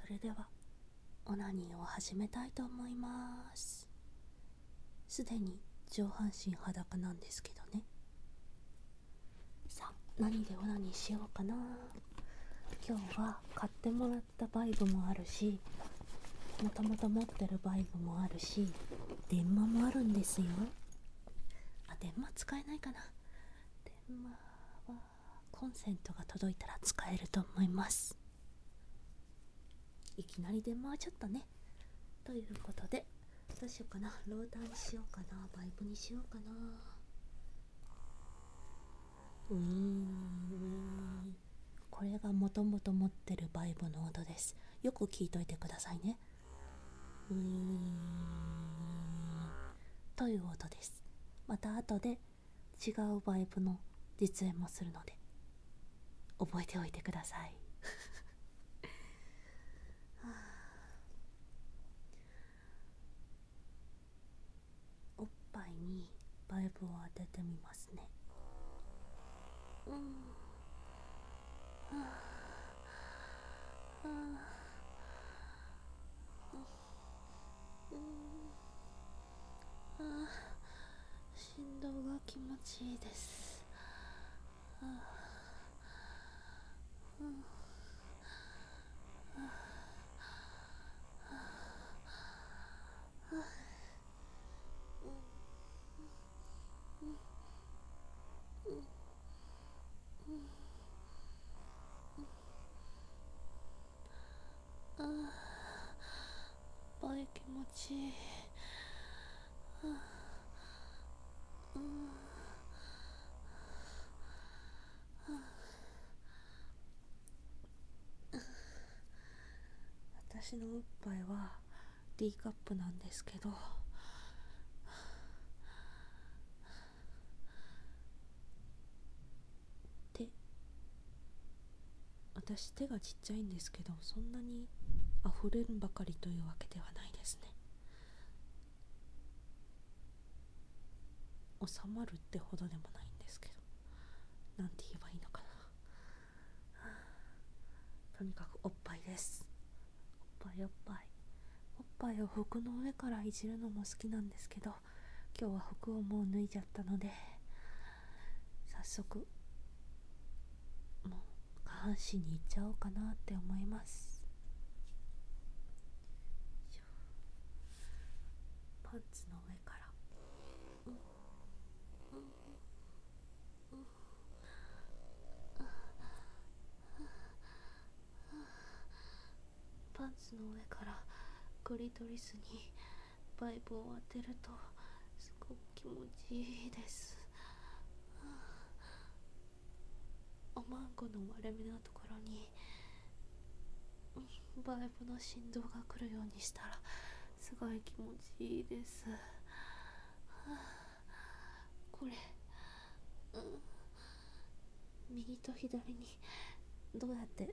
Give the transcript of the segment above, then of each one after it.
それではオナニーを始めたいと思います。すでに上半身裸なんですけどね。さあ、何でオナニーしようかな。今日は買ってもらったバイブもあるし、もともと持ってるバイブもあるし、電話もあるんですよ。電話使えないかな。電話はコンセントが届いたら使えると思います。いきなり電話はちょっとね。ということで、どうしようかな。ローターにしようかな、バイブにしようかな。これがもともと持ってるバイブの音です。よく聞いといてくださいね。という音です。また後で違うバイブの実演もするので覚えておいてください。おっぱいにバイブを当ててみますね。振動が気持ちいいです。おっぱい気持ちいい。私のおっぱいは D カップなんですけど、私手がちっちゃいんですけど、そんなに溢れんばかりというわけではないですね。収まるってほどでもないんですけど、なんて言えばいいのかな。とにかくおっぱいです。おっぱいおっぱい。おっぱいを服の上からいじるのも好きなんですけど、今日は服をもう脱いじゃったので、早速もう下半身に行っちゃおうかなって思います。パンツの上から、パンツの上からクリトリスにバイブを当てるとすごく気持ちいいです。おまんこの割れ目のところにバイブの振動が来るようにしたらすごい気持ちいいです。これ、右と左にどうやって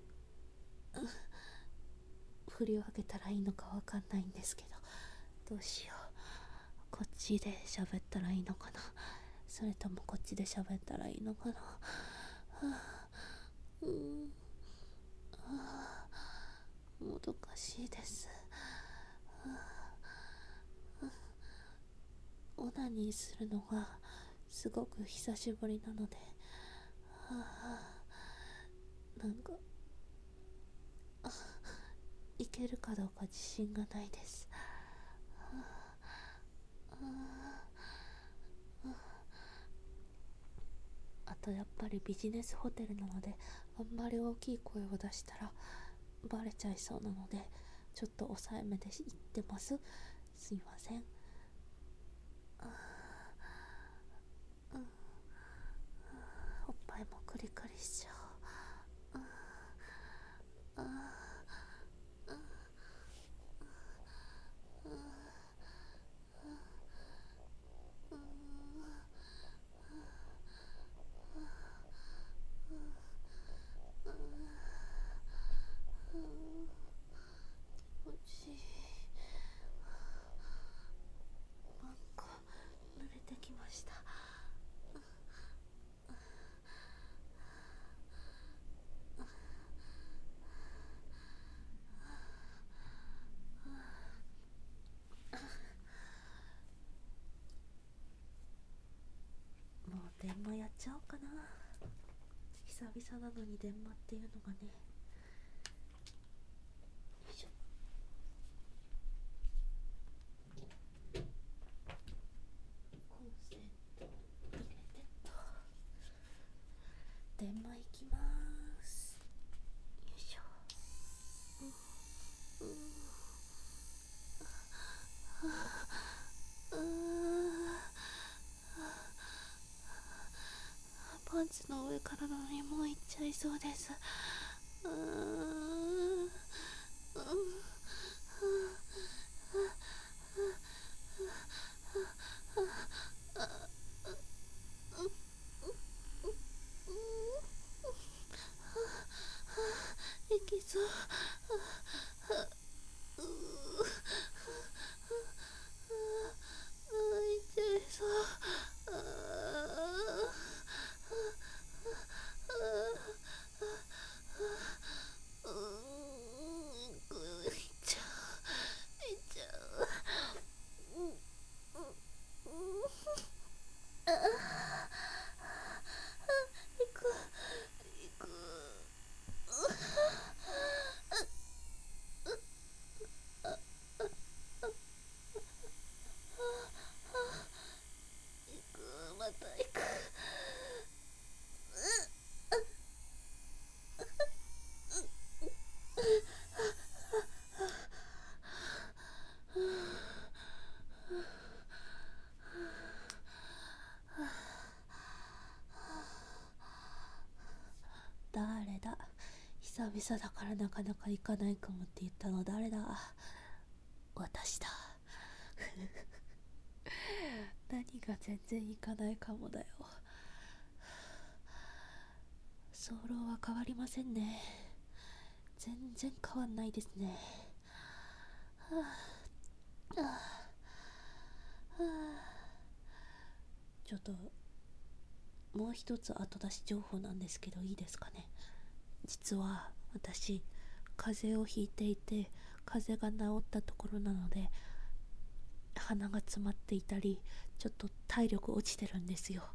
振り分けたらいいのかわかんないんですけど、どうしよう。こっちで喋ったらいいのかな、それともこっちで喋ったらいいのかな。もどかしいです。オナニーするのがすごく久しぶりなので、なんかいけるかどうか自信がないです。あとやっぱりビジネスホテルなので、あんまり大きい声を出したらバレちゃいそうなので、ちょっと抑えめで言ってます。すいません。おっぱいもクリクリしちゃう。気持ちいい。なんか濡れてきました。 久々なのに電話っていうのがね。よいしょ。コンセント入れてっと。電話行きまーす。よいしょ。パンツの上からなのにもう行っちゃいそうです。行きそう。行っちゃいそう。また行く。誰だ。久々だからなかなか行かないかもって言ったの誰だ。私だ。何が全然行かないかもだよ。早漏は変わりませんね。全然変わんないですね。ちょっともう一つ後出し情報なんですけどいいですかね。実は私風邪をひいていて、風邪が治ったところなので鼻が詰まっていたりちょっと体力落ちてるんですよ。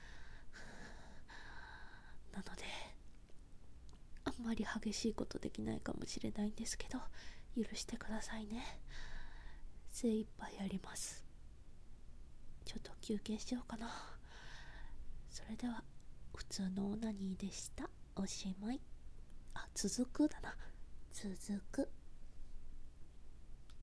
なのであんまり激しいことできないかもしれないんですけど許してくださいね。精一杯やります。ちょっと休憩しようかな。それでは普通のオナニーでした。おしまい。あ、続くだな。続く。